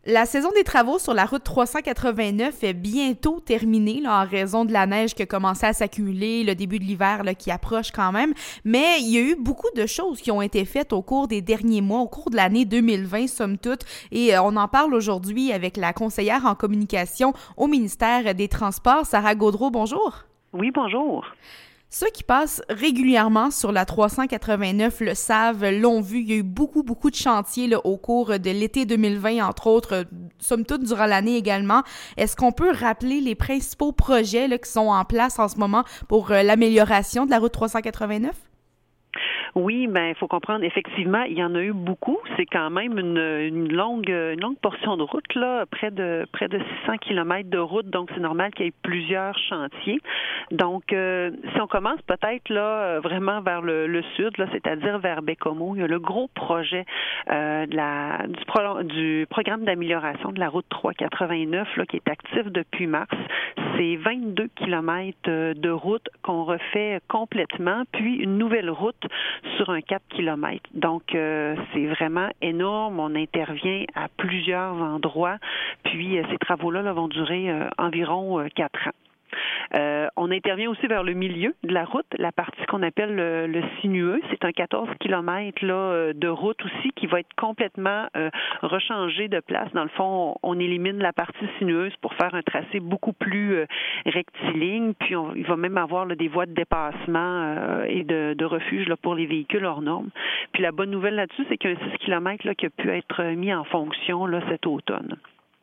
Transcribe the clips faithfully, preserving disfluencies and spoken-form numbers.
La saison des travaux sur la route trois cent quatre-vingt-neuf est bientôt terminée là, en raison de la neige qui a commencé à s'accumuler, le début de l'hiver là, qui approche quand même. Mais il y a eu beaucoup de choses qui ont été faites au cours des derniers mois, au cours de l'année deux mille vingt, somme toute. Et euh, on en parle aujourd'hui avec la conseillère en communication au ministère des Transports, Sarah Gaudreault. Bonjour. Oui, bonjour. Ceux qui passent régulièrement sur la trois cent quatre-vingt-neuf le savent, l'ont vu. Il y a eu beaucoup, beaucoup de chantiers là, au cours de l'été deux mille vingt, entre autres, euh, somme toute durant l'année également. Est-ce qu'on peut rappeler les principaux projets là, qui sont en place en ce moment pour euh, l'amélioration de la route trois cent quatre-vingt-neuf? Oui, ben il faut comprendre, effectivement, il y en a eu beaucoup. C'est quand même une, une longue une longue portion de route, là, près de près de six cents kilomètres de route, donc c'est normal qu'il y ait plusieurs chantiers. Donc, euh, si on commence peut-être là vraiment vers le, le sud, là, c'est-à-dire vers Baie-Comeau, il y a le gros projet euh, de la du, pro, du programme d'amélioration de la route trois cent quatre-vingt-neuf là, qui est actif depuis mars. C'est vingt-deux kilomètres de route qu'on refait complètement, puis une nouvelle route sur un quatre kilomètres. Donc, euh, c'est vraiment énorme. On intervient à plusieurs endroits. Puis, euh, ces travaux-là là, vont durer euh, environ euh, quatre ans. Euh, on intervient aussi vers le milieu de la route, la partie qu'on appelle le, le sinueux. C'est un quatorze kilomètres là, de route aussi qui va être complètement euh, rechangé de place. Dans le fond, on, on élimine la partie sinueuse pour faire un tracé beaucoup plus euh, rectiligne. Puis, on, il va même avoir là, des voies de dépassement euh, et de, de refuge là, pour les véhicules hors normes. Puis, la bonne nouvelle là-dessus, c'est qu'il y a un six kilomètres là, qui a pu être mis en fonction là, cet automne.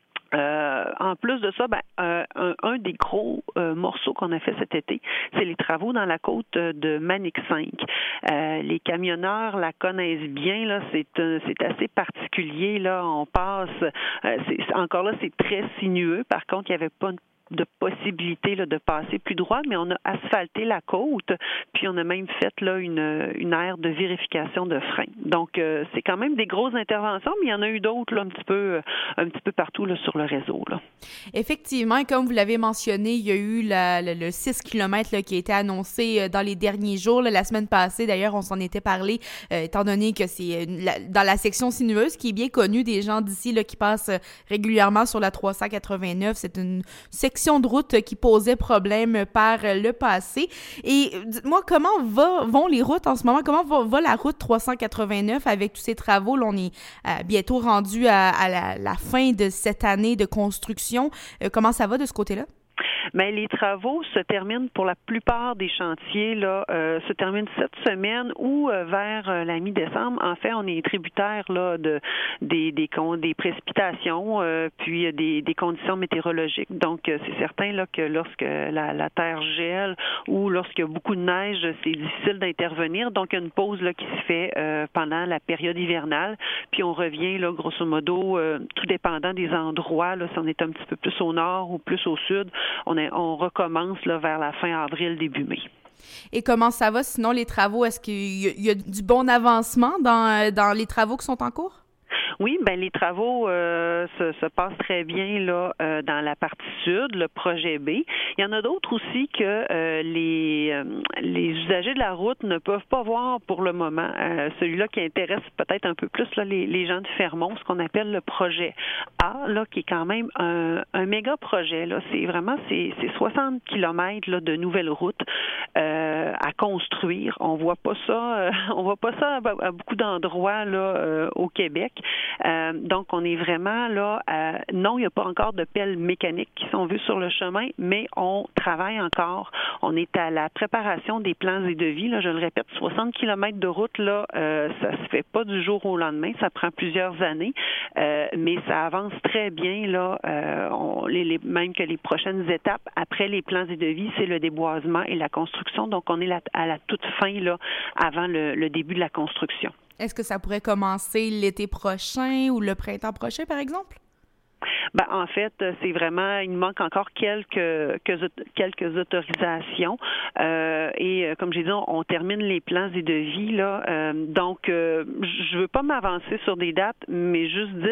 Euh, en plus de ça, ben, euh, un, un des gros euh, morceaux qu'on a fait cet été, c'est les travaux dans la côte de Manic cinq. Euh, les camionneurs la connaissent bien, là, c'est, euh, c'est assez particulier, là, on passe, euh, c'est, encore là, c'est très sinueux, par contre, il n'y avait pas une de possibilité là, de passer plus droit, mais on a asphalté la côte, puis on a même fait là une, une aire de vérification de frein. Donc, euh, c'est quand même des grosses interventions, mais il y en a eu d'autres là, un petit peu un petit peu partout là, sur le réseau. Là. Effectivement, comme vous l'avez mentionné, il y a eu la, le, le six kilomètres là, qui a été annoncé dans les derniers jours. Là, la semaine passée, d'ailleurs, on s'en était parlé, euh, étant donné que c'est la, dans la section sinueuse, qui est bien connue des gens d'ici là, qui passent régulièrement sur la trois cent quatre-vingt-neuf. C'est une section de route qui posait problème par le passé. Et dites-moi, comment va, vont les routes en ce moment? Comment va, va la route trois cent quatre-vingt-neuf avec tous ces travaux? Là, on est euh, bientôt rendu à, à la, la fin de cette année de construction. Euh, comment ça va de ce côté-là? Mais les travaux se terminent pour la plupart des chantiers là euh, se terminent cette semaine ou euh, vers euh, la mi-décembre. En fait, on est tributaire là de des des, des précipitations euh, puis des, des conditions météorologiques. Donc euh, c'est certain là que lorsque la, la terre gèle ou lorsqu'il y a beaucoup de neige, c'est difficile d'intervenir. Donc il y a une pause là qui se fait euh, pendant la période hivernale. Puis on revient là grosso modo euh, tout dépendant des endroits là, si on est un petit peu plus au nord ou plus au sud. On, est, on recommence là, vers la fin avril, début mai. Et comment ça va sinon les travaux? Est-ce qu'il y a, il y a du bon avancement dans, dans les travaux qui sont en cours? Oui, ben les travaux euh, se, se passent très bien là euh, dans la partie sud, le projet B. Il y en a d'autres aussi que euh, les euh, les usagers de la route ne peuvent pas voir pour le moment. Euh, celui-là qui intéresse peut-être un peu plus là, les, les gens de Fermont, ce qu'on appelle le projet A, là, qui est quand même un, un méga projet. Là, c'est vraiment c'est, c'est soixante kilomètres là, de nouvelles routes euh, à construire. On voit pas ça, euh, on voit pas ça à, à beaucoup d'endroits là euh, au Québec. Euh, donc, on est vraiment là, euh, non, il n'y a pas encore de pelles mécaniques qui sont vues sur le chemin, mais on travaille encore. On est à la préparation des plans et devis. Là, je le répète, soixante kilomètres de route, là, euh, ça se fait pas du jour au lendemain, ça prend plusieurs années, euh, mais ça avance très bien, là, euh, on, les, les, même que les prochaines étapes, après les plans et devis, c'est le déboisement et la construction. Donc, on est là, à la toute fin, là, avant le, le début de la construction. Est-ce que ça pourrait commencer l'été prochain ou le printemps prochain, par exemple? Ben, en fait, c'est vraiment, il manque encore quelques quelques, quelques autorisations euh, et euh, comme j'ai dit, on, on termine les plans et devis là. Euh, donc, euh, je veux pas m'avancer sur des dates, mais juste dire que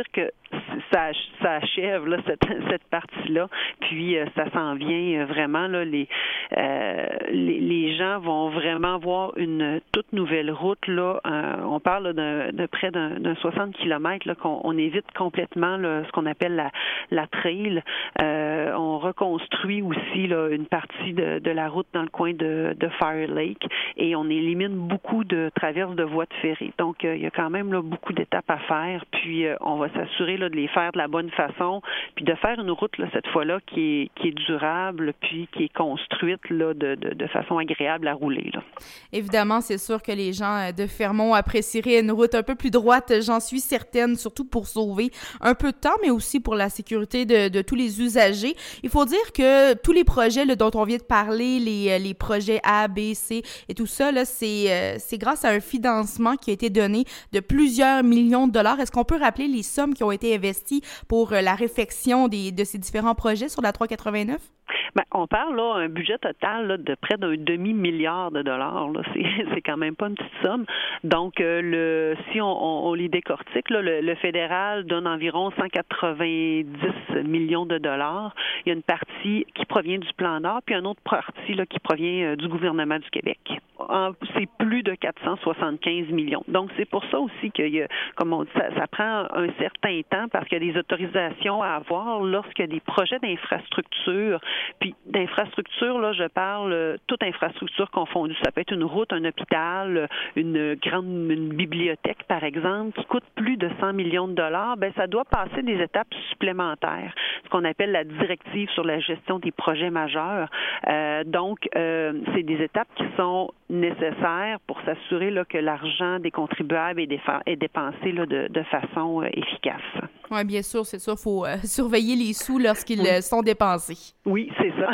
ça, ça achève là, cette, cette partie-là. Puis, euh, ça s'en vient vraiment. Là, les, euh, les, les gens vont vraiment voir une toute nouvelle route. Là. Euh, on parle là, d'un, de près d'un, d'un soixante kilomètres là, qu'on on évite complètement là, ce qu'on appelle la, la trail. Euh, on reconstruit aussi là, une partie de, de la route dans le coin de, de Fire Lake et on élimine beaucoup de traverses de voies de ferry. Donc, euh, il y a quand même là, beaucoup d'étapes à faire. Puis, euh, on va s'assurer là, de les faire de la bonne façon, puis de faire une route là, cette fois-là qui est, qui est durable, puis qui est construite là, de, de, de façon agréable à rouler. Là. Évidemment, c'est sûr que les gens de Fermont apprécieraient une route un peu plus droite, j'en suis certaine, surtout pour sauver un peu de temps, mais aussi pour la sécurité de, de tous les usagers. Il faut dire que tous les projets là, dont on vient de parler, les, les projets A, B, C et tout ça, là, c'est, euh, c'est grâce à un financement qui a été donné de plusieurs millions de dollars. Est-ce qu'on peut rappeler les sommes qui ont été investies pour euh, la réfection des, de ces différents projets sur la trois quatre-vingt-neuf? Bien, on parle là un budget total là, de près d'un demi-milliard de dollars. Là. C'est, c'est quand même pas une petite somme. Donc, euh, le, si on, on, on les décortique, là, le, le fédéral donne environ cent quatre-vingt-dix millions de dollars. Il y a une partie qui provient du Plan Nord, puis une autre partie là, qui provient euh, du gouvernement du Québec. En, c'est plus de quatre cent soixante-quinze millions. Donc, c'est pour ça aussi que, y a, comme on dit, ça, ça prend un certain temps parce qu'il y a des autorisations à avoir lorsqu'il y a des projets d'infrastructure. Puis d'infrastructure, là, je parle euh, toute infrastructure confondue. Ça peut être une route, un hôpital, une grande une bibliothèque, par exemple, qui coûte plus de cent millions de dollars. Ben, ça doit passer des étapes supplémentaires, ce qu'on appelle la directive sur la gestion des projets majeurs. Euh, donc, euh, c'est des étapes qui sont nécessaires pour s'assurer là, que l'argent des contribuables est, défa- est dépensé là, de, de façon euh, efficace. Oui, bien sûr, c'est ça. Il faut euh, surveiller les sous lorsqu'ils oui. sont dépensés. Oui, c'est ça.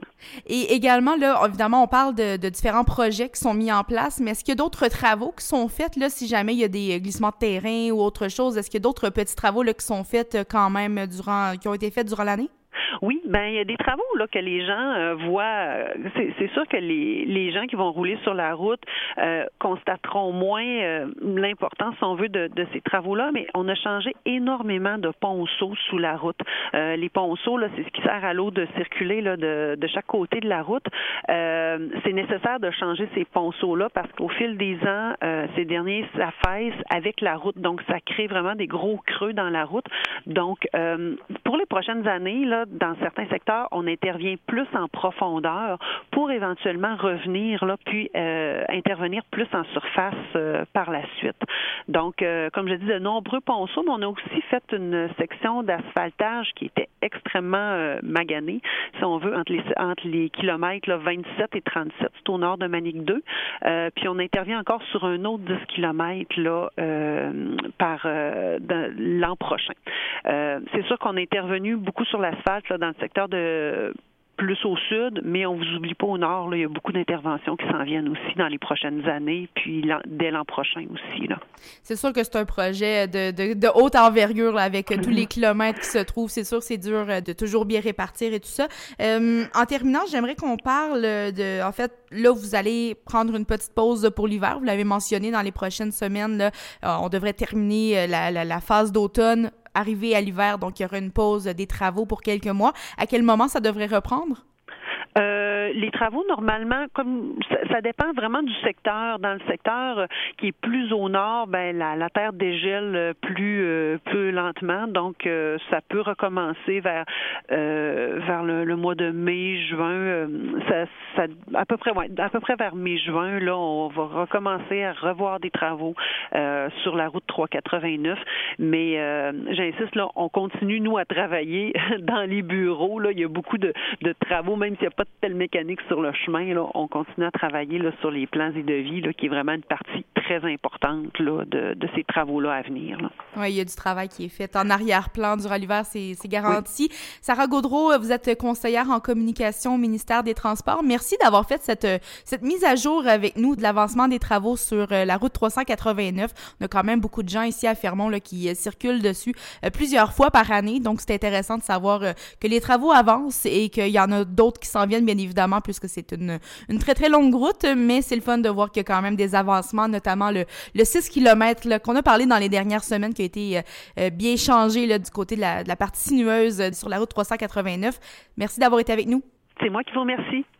Et également, là, évidemment, on parle de, de différents projets qui sont mis en place, mais est-ce qu'il y a d'autres travaux qui sont faits, là, si jamais il y a des glissements de terrain ou autre chose? Est-ce qu'il y a d'autres petits travaux là, qui sont faits quand même durant, qui ont été faits durant l'année? Oui, ben il y a des travaux là que les gens euh, voient. C'est, c'est sûr que les, les gens qui vont rouler sur la route euh, constateront moins euh, l'importance, si on veut, de, de ces travaux-là. Mais on a changé énormément de ponceaux sous la route. Euh, les ponceaux, là, c'est ce qui sert à l'eau de circuler là, de, de chaque côté de la route. Euh, c'est nécessaire de changer ces ponceaux-là parce qu'au fil des ans, euh, ces derniers s'affaissent avec la route. Donc, ça crée vraiment des gros creux dans la route. Donc, euh, pour les prochaines années, là, dans certains secteurs, on intervient plus en profondeur pour éventuellement revenir là, puis euh, intervenir plus en surface euh, par la suite. Donc, euh, comme je dis, de nombreux ponceaux, mais on a aussi fait une section d'asphaltage qui était extrêmement euh, maganée, si on veut, entre les, entre les kilomètres là, vingt-sept et trente-sept. C'est au nord de Manic deux. Euh, puis on intervient encore sur un autre dix kilomètres là, euh, par euh, dans, l'an prochain. Euh, c'est sûr qu'on est intervenu beaucoup sur l'asphalte là, dans le secteur de plus au sud, mais on ne vous oublie pas au nord. Là, il y a beaucoup d'interventions qui s'en viennent aussi dans les prochaines années, puis l'an, dès l'an prochain aussi. Là. C'est sûr que c'est un projet de, de, de haute envergure là, avec tous les kilomètres qui se trouvent. C'est sûr que c'est dur de toujours bien répartir et tout ça. Euh, en terminant, j'aimerais qu'on parle de... En fait, là, vous allez prendre une petite pause pour l'hiver. Vous l'avez mentionné dans les prochaines semaines. Là, on devrait terminer la, la, la phase d'automne. Arrivé à l'hiver, donc il y aura une pause des travaux pour quelques mois. À quel moment ça devrait reprendre? Euh, les travaux, normalement, comme ça, ça dépend vraiment du secteur. Dans le secteur euh, qui est plus au nord, ben la, la terre dégèle plus euh, plus lentement, donc euh, ça peut recommencer vers euh, vers le, le mois de mai, juin. Euh, ça, ça, à peu près, ouais, à peu près vers mai-juin, là, on va recommencer à revoir des travaux euh, sur la route trois quatre-vingt-neuf. Mais euh, j'insiste, là, on continue nous à travailler dans les bureaux. Là, il y a beaucoup de, de travaux, même s'il n'y a pas de telle mécanique sur le chemin, là, on continue à travailler là, sur les plans et devis, là, qui est vraiment une partie très importante là, de, de ces travaux-là à venir. Oui, il y a du travail qui est fait en arrière-plan durant l'hiver, c'est, c'est garanti. Oui. Sarah Gaudreault, vous êtes conseillère en communication au ministère des Transports. Merci d'avoir fait cette, cette mise à jour avec nous de l'avancement des travaux sur la route trois cent quatre-vingt-neuf. On a quand même beaucoup de gens ici à Fermont là, qui circulent dessus plusieurs fois par année, donc c'est intéressant de savoir que les travaux avancent et qu'il y en a d'autres qui s'en viennent vienne, bien évidemment, puisque c'est une, une très, très longue route, mais c'est le fun de voir qu'il y a quand même des avancements, notamment le, le six kilomètres là, qu'on a parlé dans les dernières semaines, qui a été euh, bien changé là, du côté de la, de la partie sinueuse euh, sur la route trois cent quatre-vingt-neuf. Merci d'avoir été avec nous. C'est moi qui vous remercie.